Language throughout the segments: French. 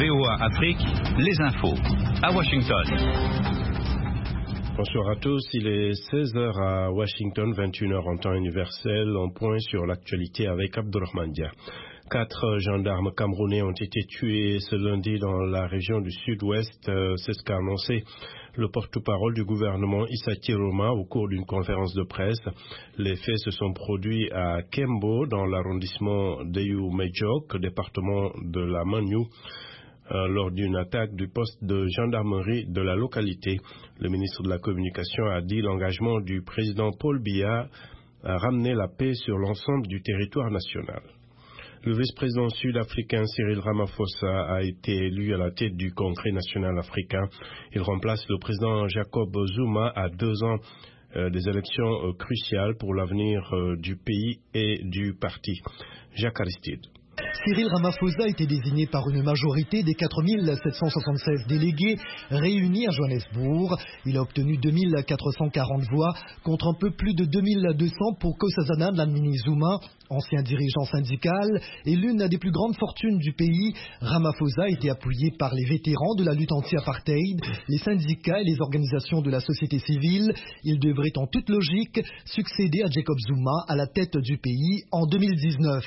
VOA Afrique, les infos. À Washington. Bonsoir à tous, il est 16h à Washington, 21h en temps universel. On point sur l'actualité avec Abdurrahman Dia. 4 gendarmes camerounais ont été tués ce lundi dans la région du sud-ouest. C'est ce qu'a annoncé le porte-parole du gouvernement Issa Kiroma au cours d'une conférence de presse. Les faits se sont produits à Kembo, dans l'arrondissement d'Eyu-Medjok, département de la Maniou, lors d'une attaque du poste de gendarmerie de la localité. Le ministre de la Communication a dit l'engagement du président Paul Biya à ramener la paix sur l'ensemble du territoire national. Le vice-président sud-africain Cyril Ramaphosa a été élu à la tête du Congrès national africain. Il remplace le président Jacob Zuma à 2 ans des élections cruciales pour l'avenir du pays et du parti. Jacques Aristide. Cyril Ramaphosa a été désigné par une majorité des 4776 délégués réunis à Johannesburg. Il a obtenu 2440 voix contre un peu plus de 2200 pour Nkosazana Dlamini Zuma, ancien dirigeant syndical et l'une des plus grandes fortunes du pays. Ramaphosa a été appuyé par les vétérans de la lutte anti-apartheid, les syndicats et les organisations de la société civile. Il devrait en toute logique succéder à Jacob Zuma à la tête du pays en 2019.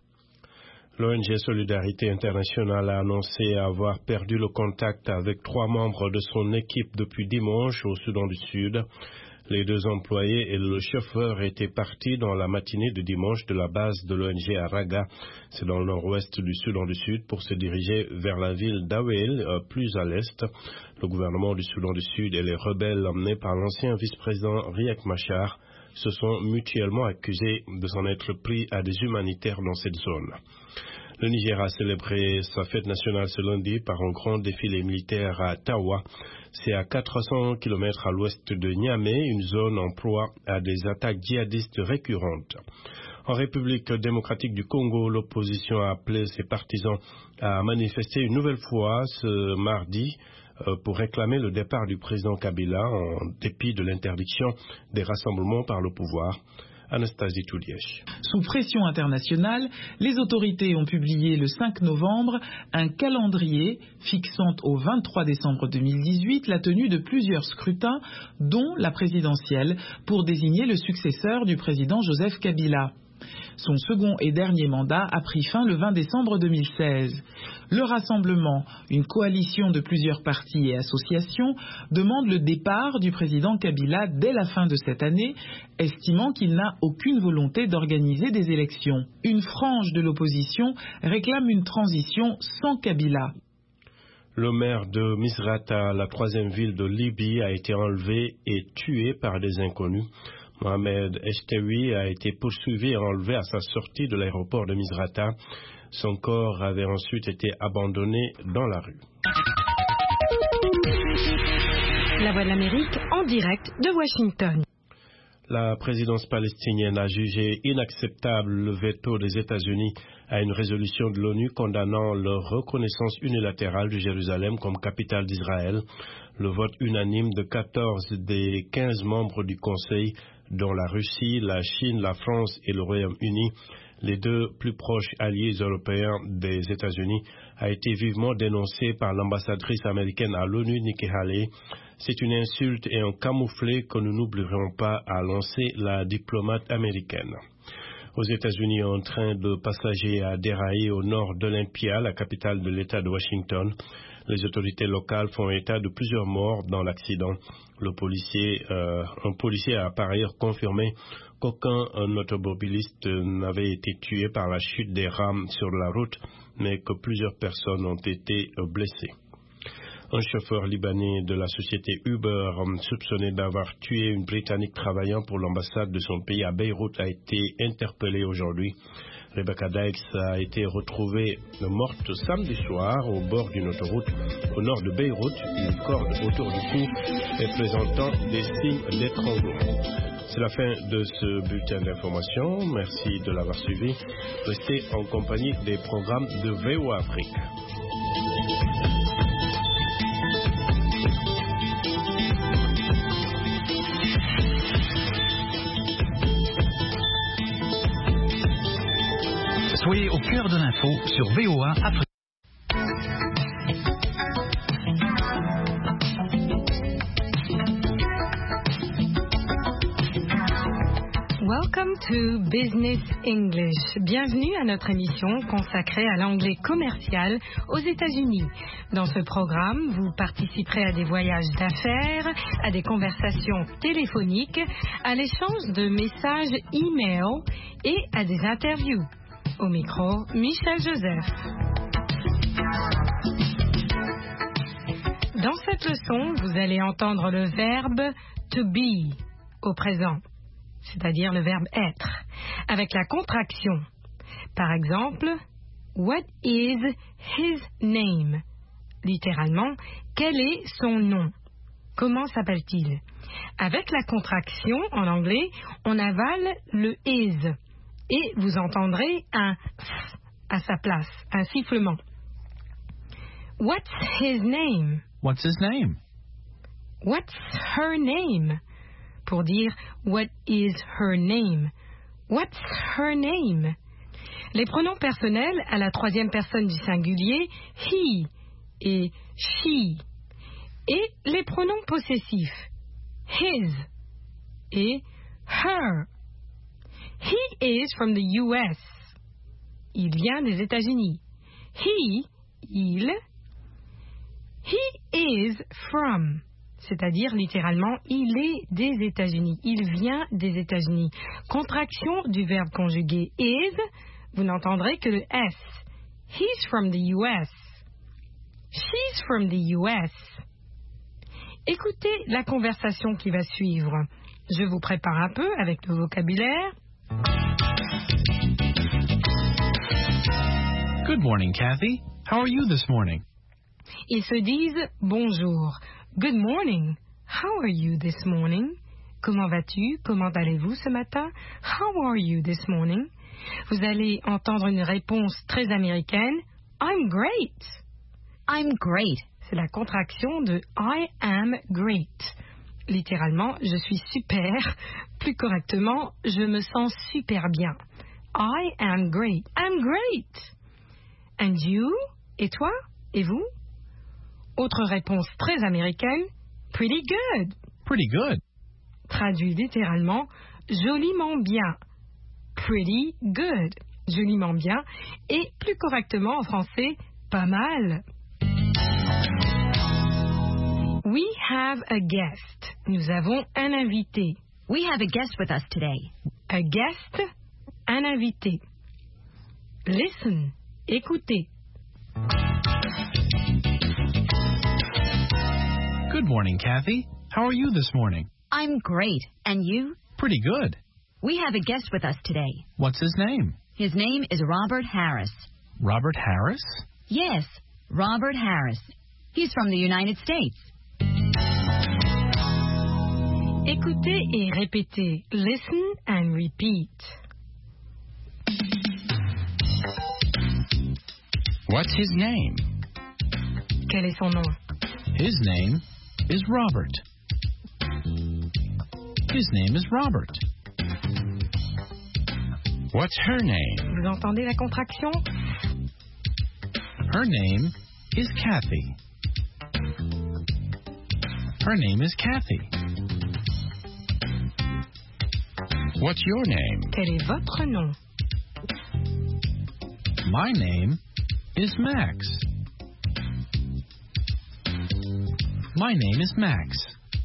L'ONG Solidarité Internationale a annoncé avoir perdu le contact avec 3 membres de son équipe depuis dimanche au Soudan du Sud. Les 2 employés et le chauffeur étaient partis dans la matinée de dimanche de la base de l'ONG à Raga, c'est dans le nord-ouest du Soudan du Sud, pour se diriger vers la ville d'Awel, plus à l'est. Le gouvernement du Soudan du Sud et les rebelles emmenés par l'ancien vice-président Riek Machar se sont mutuellement accusés de s'en être pris à des humanitaires dans cette zone. Le Niger a célébré sa fête nationale ce lundi par un grand défilé militaire à Tawa. C'est à 400 km à l'ouest de Niamey, une zone en proie à des attaques djihadistes récurrentes. En République démocratique du Congo, l'opposition a appelé ses partisans à manifester une nouvelle fois ce mardi pour réclamer le départ du président Kabila en dépit de l'interdiction des rassemblements par le pouvoir. Anastasie Toulièche. Sous pression internationale, les autorités ont publié le 5 novembre un calendrier fixant au 23 décembre 2018 la tenue de plusieurs scrutins, dont la présidentielle, pour désigner le successeur du président Joseph Kabila. Son second et dernier mandat a pris fin le 20 décembre 2016. Le Rassemblement, une coalition de plusieurs partis et associations, demande le départ du président Kabila dès la fin de cette année, estimant qu'il n'a aucune volonté d'organiser des élections. Une frange de l'opposition réclame une transition sans Kabila. Le maire de Misrata, la 3e ville de Libye, a été enlevé et tué par des inconnus. Mohamed Estewi a été poursuivi et enlevé à sa sortie de l'aéroport de Misrata. Son corps avait ensuite été abandonné dans la rue. La Voix de l'Amérique en direct de Washington. La présidence palestinienne a jugé inacceptable le veto des États-Unis à une résolution de l'ONU condamnant leur reconnaissance unilatérale de Jérusalem comme capitale d'Israël. Le vote unanime de 14 des 15 membres du Conseil, dont la Russie, la Chine, la France et le Royaume-Uni, les 2 plus proches alliés européens des États-Unis, a été vivement dénoncé par l'ambassadrice américaine à l'ONU, Nikki Haley. C'est une insulte et un camouflet que nous n'oublierons pas, a lancé la diplomate américaine. Aux États-Unis, un train de passagers a déraillé au nord d'Olympia, la capitale de l'État de Washington. Les autorités locales font état de plusieurs morts dans l'accident. Un policier a par ailleurs confirmé qu'aucun automobiliste n'avait été tué par la chute des rames sur la route, mais que plusieurs personnes ont été blessées. Un chauffeur libanais de la société Uber, soupçonné d'avoir tué une Britannique travaillant pour l'ambassade de son pays à Beyrouth, a été interpellé aujourd'hui. Rebecca Dykes a été retrouvée morte samedi soir au bord d'une autoroute au nord de Beyrouth, une corde autour du cou et présentant des signes d'étranglement. C'est la fin de ce bulletin d'information. Merci de l'avoir suivi. Restez en compagnie des programmes de VOA Afrique. Soyez au cœur de l'info sur VOA Afrique. to Business English. Bienvenue à notre émission consacrée à l'anglais commercial aux États-Unis. Dans ce programme, vous participerez à des voyages d'affaires, à des conversations téléphoniques, à l'échange de messages e-mail et à des interviews. Au micro, Michel Joseph. Dans cette leçon, vous allez entendre le verbe to be au présent, c'est-à-dire le verbe être, avec la contraction. Par exemple, what is his name? Littéralement, quel est son nom? Comment s'appelle-t-il? Avec la contraction, en anglais, on avale le is et vous entendrez un f à sa place, un sifflement. What's his name? What's his name? What's her name? Pour dire what is her name? What's her name? Les pronoms personnels à la troisième personne du singulier, he et she. Et les pronoms possessifs, his et her. He is from the US. Il vient des États-Unis. Il. He is from. C'est-à-dire, littéralement, il est des États-Unis. Il vient des États-Unis. Contraction du verbe conjugué is, vous n'entendrez que le S. He's from the US. She's from the US. Écoutez la conversation qui va suivre. Je vous prépare un peu avec le vocabulaire. Good morning, Kathy. How are you this morning? Ils se disent bonjour. Good morning. How are you this morning? Comment vas-tu? Comment allez-vous ce matin? How are you this morning? Vous allez entendre une réponse très américaine. I'm great. I'm great. C'est la contraction de I am great. Littéralement, je suis super. Plus correctement, je me sens super bien. I am great. I'm great. And you? Et toi? Et vous? Autre réponse très américaine, pretty good. Pretty good. Traduit littéralement, joliment bien. Pretty good. Joliment bien. Et plus correctement en français, pas mal. We have a guest. Nous avons un invité. We have a guest with us today. A guest, un invité. Listen, écoutez. Good morning, Kathy. How are you this morning? I'm great. And you? Pretty good. We have a guest with us today. What's his name? His name is Robert Harris. Robert Harris? Yes, Robert Harris. He's from the United States. Écoutez et répétez. Listen and repeat. What's his name? Quel est son nom? His name is Robert. His name is Robert. What's her name? Vous entendez la contraction? Her name is Kathy. Her name is Kathy. What's your name? Quel est votre nom? My name is Max. My name is Max.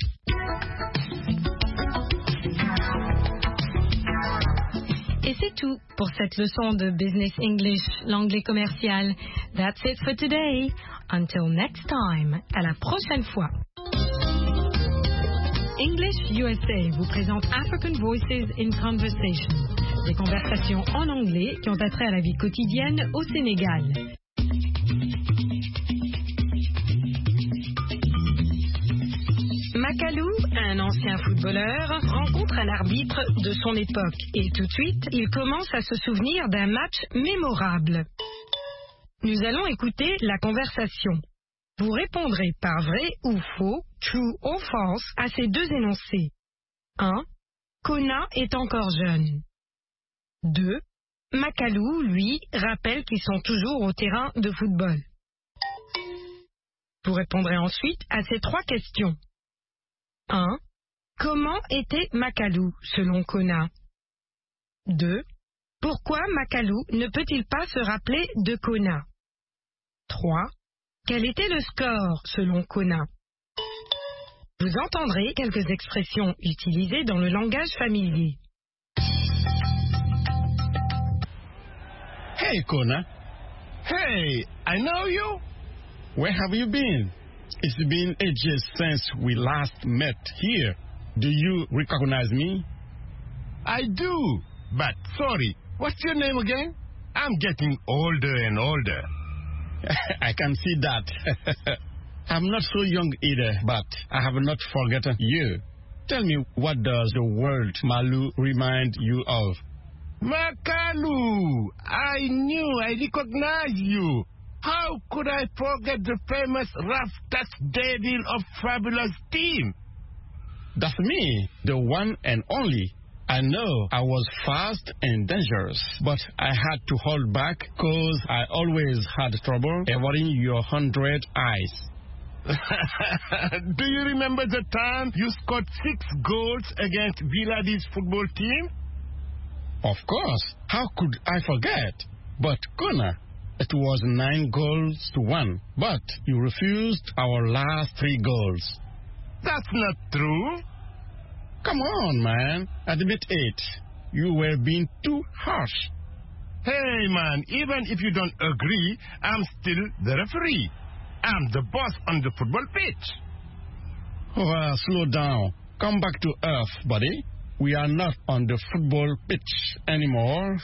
Et c'est tout pour cette leçon de Business English, l'anglais commercial. That's it for today. Until next time. À la prochaine fois. English USA vous présente African Voices in Conversation. Des conversations en anglais qui ont attrait à la vie quotidienne au Sénégal. Macalou, un ancien footballeur, rencontre un arbitre de son époque et tout de suite, il commence à se souvenir d'un match mémorable. Nous allons écouter la conversation. Vous répondrez par vrai ou faux, true or false, à ces deux énoncés. 1. Kona est encore jeune. 2. Macalou, lui, rappelle qu'ils sont toujours au terrain de football. Vous répondrez ensuite à ces trois questions. 1. Comment était Macalou, selon Kona? 2. Pourquoi Makalu ne peut-il pas se rappeler de Kona? 3. Quel était le score selon Kona? Vous entendrez quelques expressions utilisées dans le langage familier. Hey, Kona. Hey, I know you. Where have you been? It's been ages since we last met here. Do you recognize me? I do, but sorry, what's your name again? I'm getting older and older. I can see that. I'm not so young either, but I have not forgotten you. Tell me, what does the word Malu remind you of? Makalu! I knew I recognized you. How could I forget the famous rough touch devil of Fabulous Team? That's me, the one and only. I know I was fast and dangerous, but I had to hold back because I always had trouble avoiding your 100 eyes. Do you remember the time you scored 6 goals against Villadis football team? Of course. How could I forget? But, Kona, it was 9-1, but you refused our last 3 goals. That's not true. Come on, man. Admit it. You were being too harsh. Hey, man, even if you don't agree, I'm still the referee. I'm the boss on the football pitch. Oh, slow down. Come back to earth, buddy. We are not on the football pitch anymore.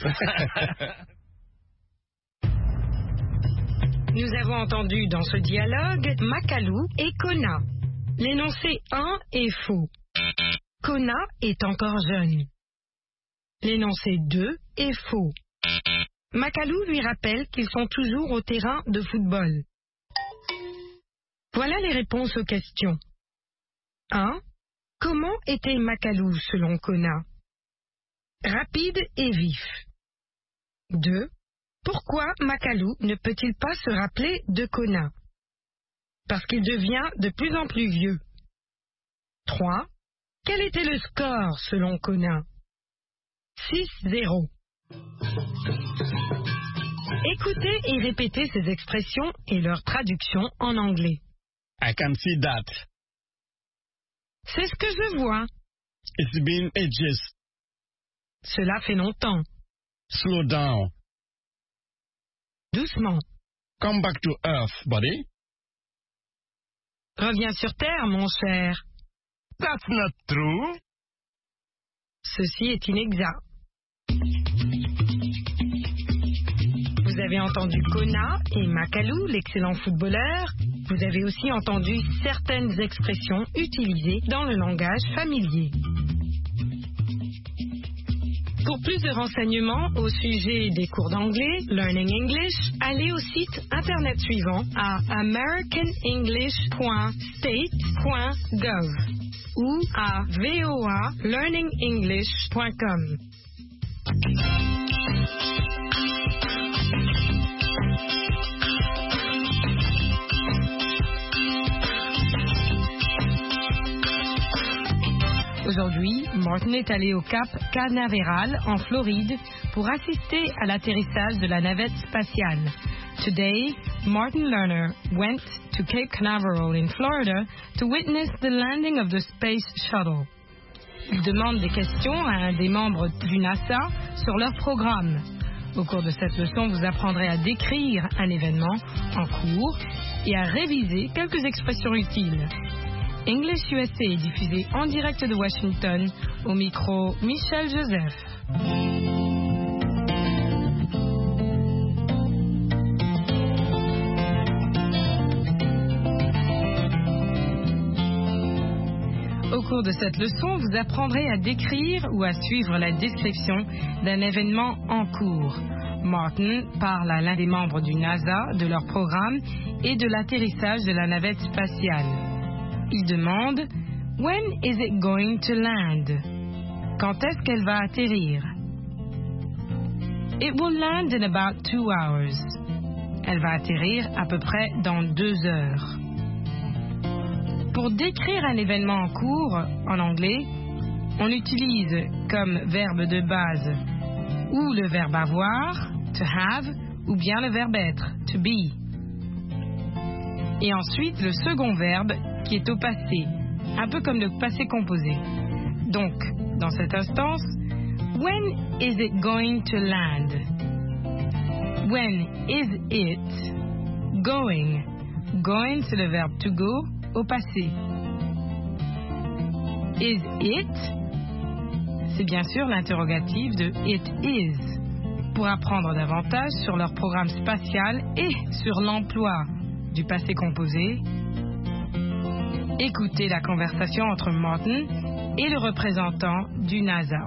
Nous avons entendu dans ce dialogue Makalu et Kona. L'énoncé 1 est faux. Kona est encore jeune. L'énoncé 2 est faux. Makalu lui rappelle qu'ils sont toujours au terrain de football. Voilà les réponses aux questions. 1. Comment était Makalu selon Kona? Rapide et vif. 2. Pourquoi Makalu ne peut-il pas se rappeler de Kona? Parce qu'il devient de plus en plus vieux. 3. Quel était le score selon Kona? 6-0. Écoutez et répétez ces expressions et leur traduction en anglais. I can see that. C'est ce que je vois. It's been ages. Cela fait longtemps. Slow down. Doucement. Come back to earth, buddy. Reviens sur terre, mon cher. That's not true. Ceci est inexact. Vous avez entendu Kona et Makalu, l'excellent footballeur. Vous avez aussi entendu certaines expressions utilisées dans le langage familier. Pour plus de renseignements au sujet des cours d'anglais, Learning English, allez au site internet suivant à americanenglish.state.gov ou à voalearningenglish.com. Aujourd'hui, Martin est allé au Cap Canaveral en Floride pour assister à l'atterrissage de la navette spatiale. Today, Martin Lerner went to Cape Canaveral in Florida to witness the landing of the Space Shuttle. Il demande des questions à un des membres du NASA sur leur programme. Au cours de cette leçon, vous apprendrez à décrire un événement en cours et à réviser quelques expressions utiles. English USA est diffusé en direct de Washington, au micro Michel Joseph. Au cours de cette leçon, vous apprendrez à décrire ou à suivre la description d'un événement en cours. Martin parle à l'un des membres du NASA de leur programme et de l'atterrissage de la navette spatiale. Il demande « When is it going to land ?» Quand est-ce qu'elle va atterrir? It will land in about 2 hours. Elle va atterrir à peu près dans 2 heures. Pour décrire un événement en cours, en anglais, on utilise comme verbe de base ou le verbe avoir, to have, ou bien le verbe être, to be. Et ensuite, le second verbe qui est au passé, un peu comme le passé composé. Donc, dans cette instance, when is it going to land? When is it going? Going, c'est le verbe to go au passé. Is it? C'est bien sûr l'interrogatif de it is. Pour apprendre davantage sur leur programme spatial et sur l'emploi du passé composé, écoutez la conversation entre Martin et le représentant du NASA.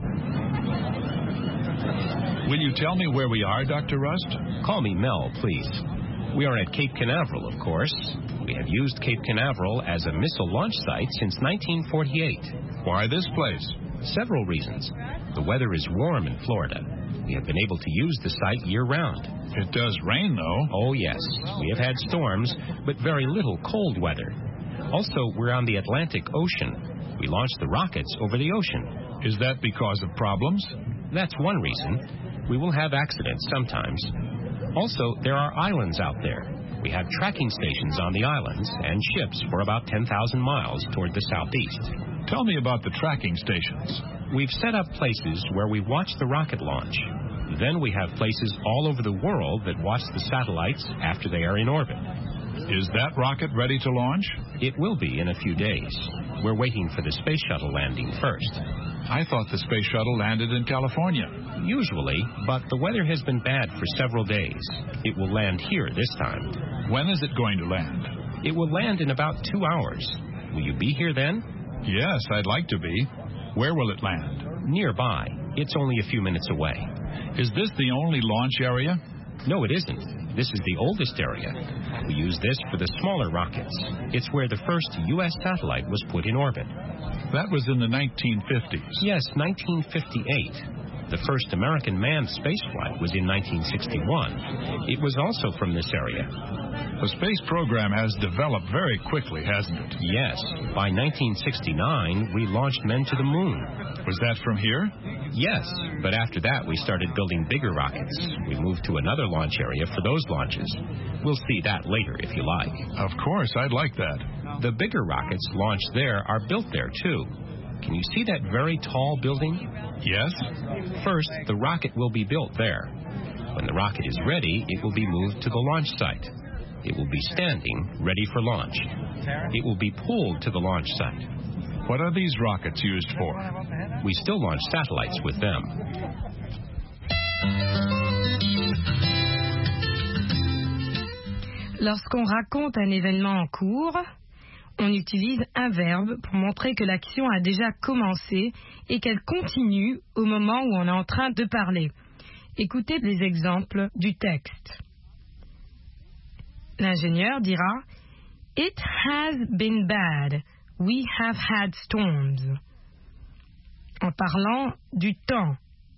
Will you tell me where we are, Dr. Rust? Call me Mel, please. We are at Cape Canaveral, of course. We have used Cape Canaveral as a missile launch site since 1948. Why this place? Several reasons. The weather is warm in Florida. We have been able to use the site year-round. It does rain, though. Oh, yes. We have had storms, but very little cold weather. Also, we're on the Atlantic Ocean. We launch the rockets over the ocean. Is that because of problems? That's one reason. We will have accidents sometimes. Also, there are islands out there. We have tracking stations on the islands and ships for about 10,000 miles toward the southeast. Tell me about the tracking stations. We've set up places where we watch the rocket launch. Then we have places all over the world that watch the satellites after they are in orbit. Is that rocket ready to launch? It will be in a few days. We're waiting for the space shuttle landing first. I thought the space shuttle landed in California. Usually, but the weather has been bad for several days. It will land here this time. When is it going to land? It will land in about 2 hours. Will you be here then? Yes, I'd like to be. Where will it land? Nearby. It's only a few minutes away. Is this the only launch area? No, it isn't. This is the oldest area. We use this for the smaller rockets. It's where the first U.S. satellite was put in orbit. That was in the 1950s. Yes, 1958. The first American manned spaceflight was in 1961. It was also from this area. The space program has developed very quickly, hasn't it? Yes. By 1969, we launched men to the moon. Was that from here? Yes, but after that, we started building bigger rockets. We moved to another launch area for those launches. We'll see that later, if you like. Of course, I'd like that. The bigger rockets launched there are built there, too. Can you see that very tall building? Yes. First, the rocket will be built there. When the rocket is ready, it will be moved to the launch site. It will be standing, ready for launch. It will be pulled to the launch site. What are these rockets used for? We still launch satellites with them. Lorsqu'on raconte un événement en cours, on utilise un verbe pour montrer que l'action a déjà commencé et qu'elle continue au moment où on est en train de parler. Écoutez les exemples du texte. L'ingénieur dira « It has been bad. We have had storms. » En parlant du temps.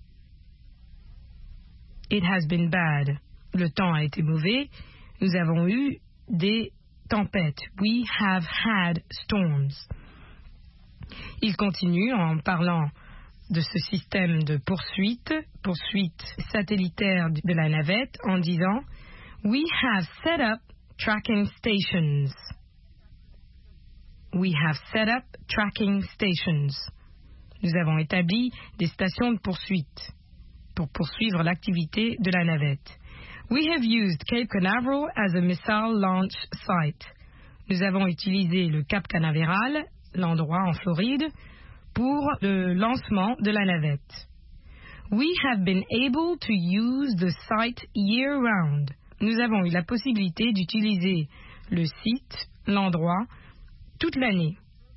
It has been bad. Le temps a été mauvais. Nous avons eu des tempêtes. We have had storms. Il continue en parlant de ce système de poursuite satellitaire de la navette, en disant « We have set up tracking stations. » We have set up tracking stations. Nous avons établi des stations de poursuite pour poursuivre l'activité de la navette. We have used Cape Canaveral as a missile launch site. Nous avons utilisé le Cap Canaveral, l'endroit en Floride, pour le lancement de la navette. We have been able to use the site year-round. Nous avons eu la possibilité d'utiliser le site, l'endroit, toute l'année.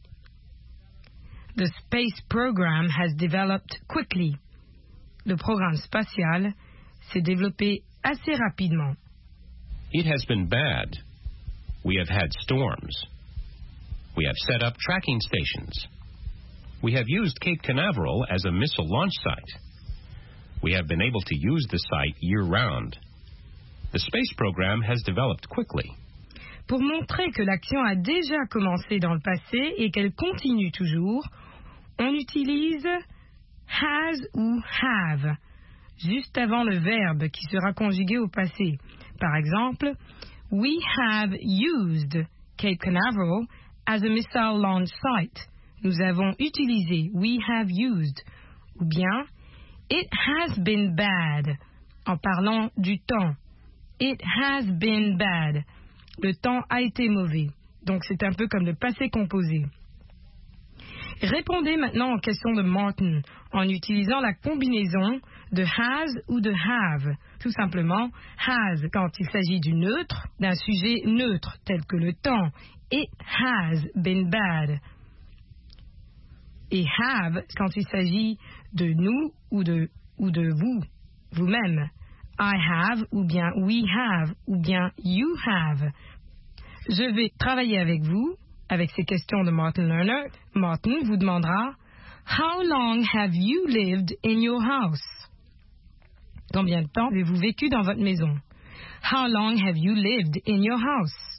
The space program has developed quickly. Le programme spatial s'est développé assez rapidement. It has been bad. We have had storms. We have set up tracking stations. We have used Cape Canaveral as a missile launch site. We have been able to use the site year-round. The space program has developed quickly. Pour montrer que l'action a déjà commencé dans le passé et qu'elle continue toujours, on utilise has ou have. juste avant le verbe qui sera conjugué au passé. Par exemple, we have used Cape Canaveral as a missile launch site. Nous avons utilisé, we have used. Ou bien, it has been bad, en parlant du temps. It has been bad. Le temps a été mauvais. Donc c'est un peu comme le passé composé. Répondez maintenant aux questions de Martin en utilisant la combinaison de has ou de have. Tout simplement, has quand il s'agit du neutre, d'un sujet neutre tel que le temps. It has been bad. Et have quand il s'agit de nous ou de vous, vous-même. I have ou bien we have ou bien you have. Je vais travailler avec vous, avec ces questions de Martin Lerner. Martin vous demandera How long have you lived in your house? Combien de temps avez-vous vécu dans votre maison? How long have you lived in your house?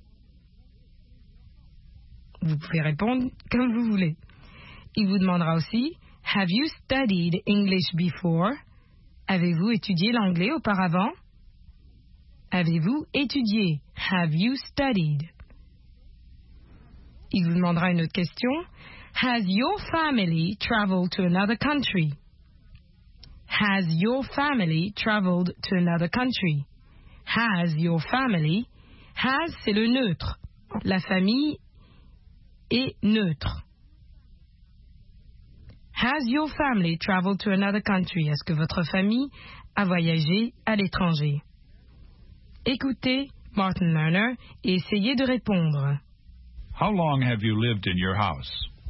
Vous pouvez répondre comme vous voulez. Il vous demandera aussi Have you studied English before? Avez-vous étudié l'anglais auparavant? Avez-vous étudié? Have you studied? Il vous demandera une autre question. Has your family traveled to another country? Has your family traveled to another country? Has your family? Has, c'est le neutre. La famille est neutre. Has your family traveled to another country? Est-ce que votre famille a voyagé à l'étranger? Écoutez Martin Lerner et essayez de répondre. How long have you lived in your house?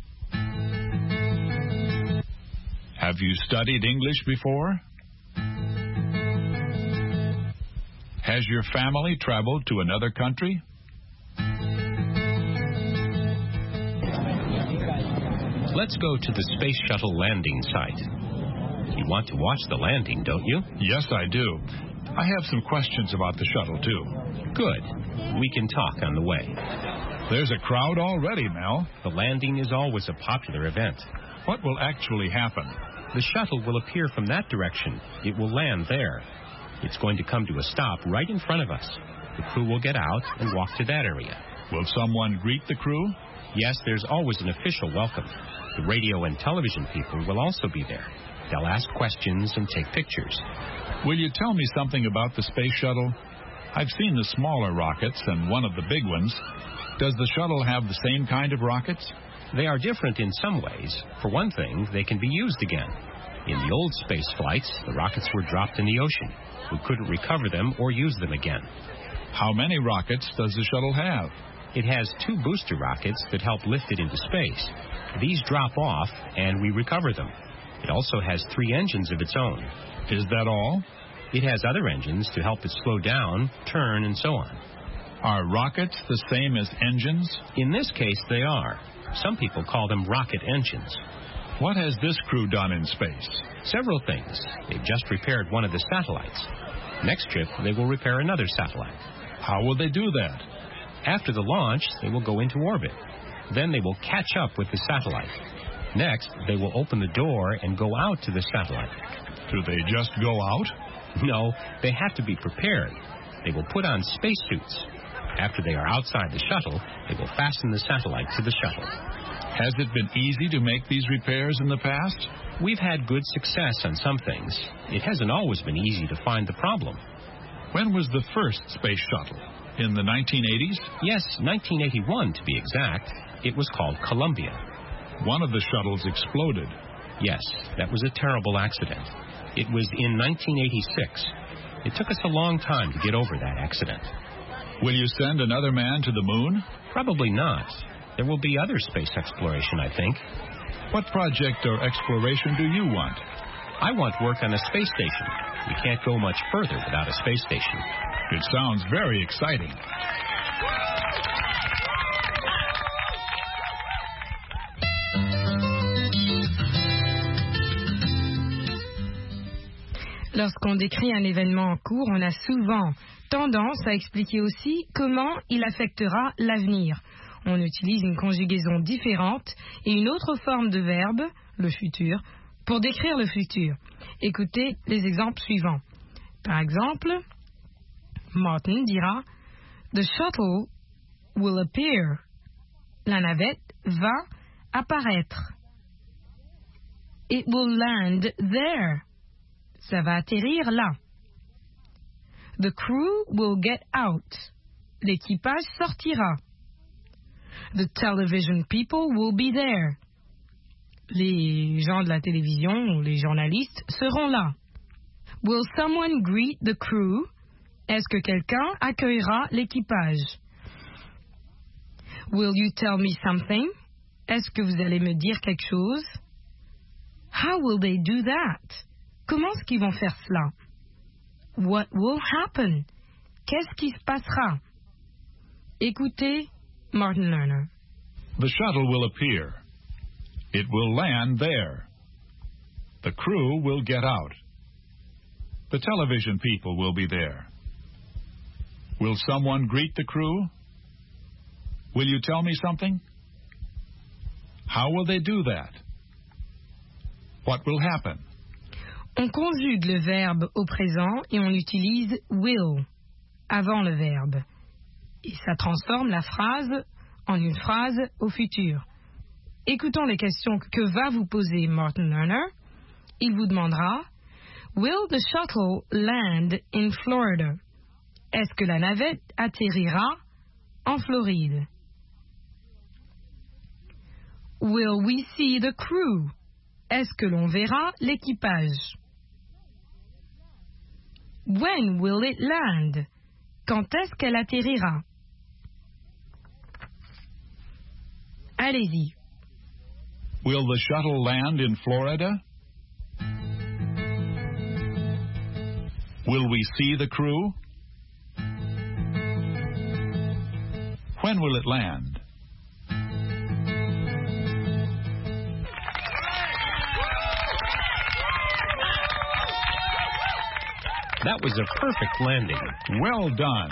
Have you studied English before? Has your family traveled to another country? Let's go to the Space Shuttle landing site. You want to watch the landing, don't you? Yes, I do. I have some questions about the shuttle, too. Good. We can talk on the way. There's a crowd already, Mel. The landing is always a popular event. What will actually happen? The shuttle will appear from that direction. It will land there. It's going to come to a stop right in front of us. The crew will get out and walk to that area. Will someone greet the crew? Yes, there's always an official welcome. The radio and television people will also be there. They'll ask questions and take pictures. Will you tell me something about the space shuttle? I've seen the smaller rockets and one of the big ones. Does the shuttle have the same kind of rockets? They are different in some ways. For one thing, they can be used again. In the old space flights, the rockets were dropped in the ocean. We couldn't recover them or use them again. How many rockets does the shuttle have? It has 2 booster rockets that help lift it into space. These drop off, and we recover them. It also has 3 engines of its own. Is that all? It has other engines to help it slow down, turn, and so on. Are rockets the same as engines? In this case, they are. Some people call them rocket engines. What has this crew done in space? Several things. They've just repaired one of the satellites. Next trip, they will repair another satellite. How will they do that? After the launch, they will go into orbit. Then they will catch up with the satellite. Next, they will open the door and go out to the satellite. Do they just go out? No, they have to be prepared. They will put on spacesuits. After they are outside the shuttle, they will fasten the satellite to the shuttle. Has it been easy to make these repairs in the past? We've had good success on some things. It hasn't always been easy to find the problem. When was the first space shuttle? In the 1980s? Yes, 1981 to be exact. It was called Columbia. One of the shuttles exploded. Yes, that was a terrible accident. It was in 1986. It took us a long time to get over that accident. Will you send another man to the moon? Probably not. There will be other space exploration, I think. What project or exploration do you want? I want work on a space station. We can't go much further without a space station. It sounds very exciting. Lorsqu'on décrit un événement en cours, on a souvent tendance à expliquer aussi comment il affectera l'avenir. On utilise une conjugaison différente et une autre forme de verbe, le futur, Pour décrire le futur, écoutez les exemples suivants. Par exemple, Martin dira « The shuttle will appear ». La navette va apparaître. It will land there. Ça va atterrir là. The crew will get out. L'équipage sortira. The television people will be there. Les gens de la télévision ou les journalistes seront là. Will someone greet the crew? Est-ce que quelqu'un accueillera l'équipage? Will you tell me something? Est-ce que vous allez me dire quelque chose? How will they do that? Comment est-ce qu'ils vont faire cela? What will happen? Qu'est-ce qui se passera? Écoutez Martin Lerner. The shuttle will appear. It will land there. The crew will get out. The television people will be there. Will someone greet the crew? Will you tell me something? How will they do that? What will happen? On conjugue le verbe au présent et on utilise will avant le verbe. Et ça transforme la phrase en une phrase au futur. Écoutons les questions que va vous poser Martin Lerner. Il vous demandera « Will the shuttle land in Florida? » Est-ce que la navette atterrira en Floride? Will we see the crew? Est-ce que l'on verra l'équipage? When will it land? Quand est-ce qu'elle atterrira? Allez-y. Will the shuttle land in Florida? Will we see the crew? When will it land? That was a perfect landing. Well done.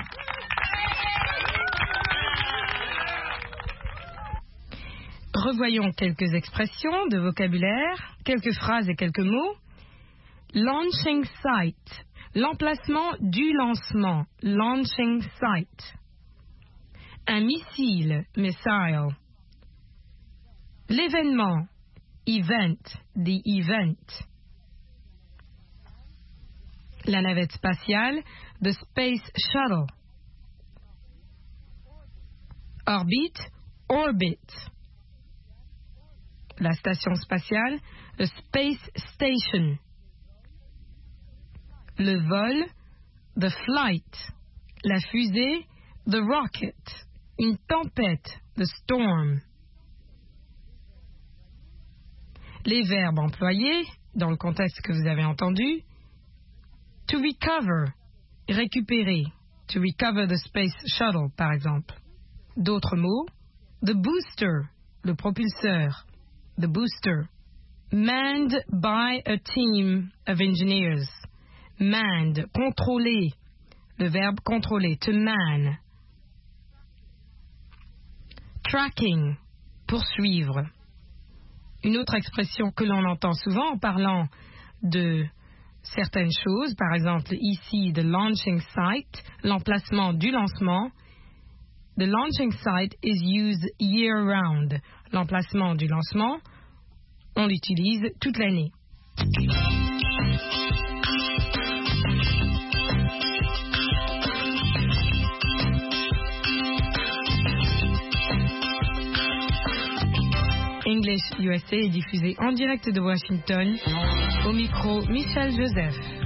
Revoyons quelques expressions de vocabulaire, quelques phrases et quelques mots. Launching site, l'emplacement du lancement, launching site. Un missile, missile. L'événement, event, the event. La navette spatiale, the space shuttle. Orbite, orbit. La station spatiale, the space station. Le vol, the flight. La fusée, the rocket. Une tempête, the storm. Les verbes employés, dans le contexte que vous avez entendu, to recover, récupérer, to recover the space shuttle, par exemple. D'autres mots, the booster, le propulseur, the booster. Manned by a team of engineers. Manned, contrôler, le verbe contrôler, to man. Tracking, poursuivre. Une autre expression que l'on entend souvent en parlant de certaines choses, par exemple ici, the launching site, l'emplacement du lancement. The launching site is used year-round. L'emplacement du lancement, on l'utilise toute l'année. English USA est diffusé en direct de Washington. Au micro, Michel Joseph.